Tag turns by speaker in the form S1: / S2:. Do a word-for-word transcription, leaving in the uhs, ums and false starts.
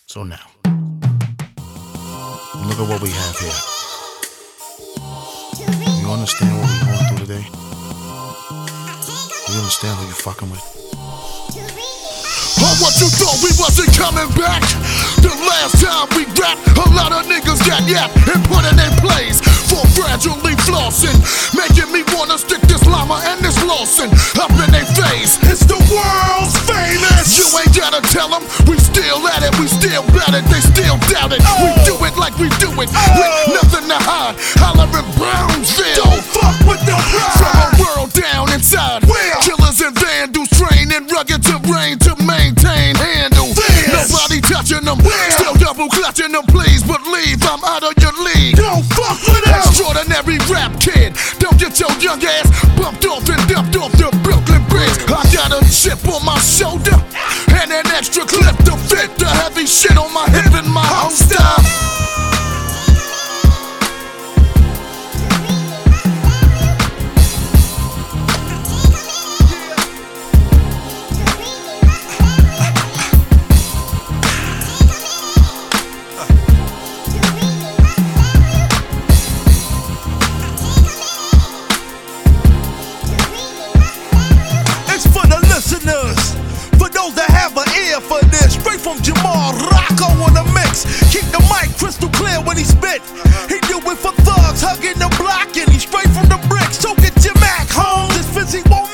S1: So now, look at what we have here. You understand what we're going through today? You understand who you're fucking with?
S2: Oh, what you thought we wasn't coming back? The last time we rapped, a lot of niggas got yapped and put in their place for gradually flossing, making me wanna stick this llama and this Lawson up in their face. It's the world's famous. You ain't gotta tell them, we still at it, we still bout it, they still doubt it. Oh. We do it like we do it, oh. With nothing to hide. Holler in Brownsville. Don't fuck with the pride. From a world down inside, where killers and vandals train in rugged terrain to maintain handle. Fierce. Nobody touching them, where? Still double clutching them. Please believe I'm out of your league. Don't fuck with them. Extraordinary rap kid. Don't get your young ass bumped off and dumped off the Brooklyn Bridge. I got a chip on my shoulder and an extra clip to fit the heavy shit on my hip and my holster.
S3: For those that have an ear for this, straight from Jamal Rocco on the mix. Keep the mic crystal clear when he spit. He do it for thugs, hugging the block, and he straight from the bricks. So get your Mac home. This fizzy won't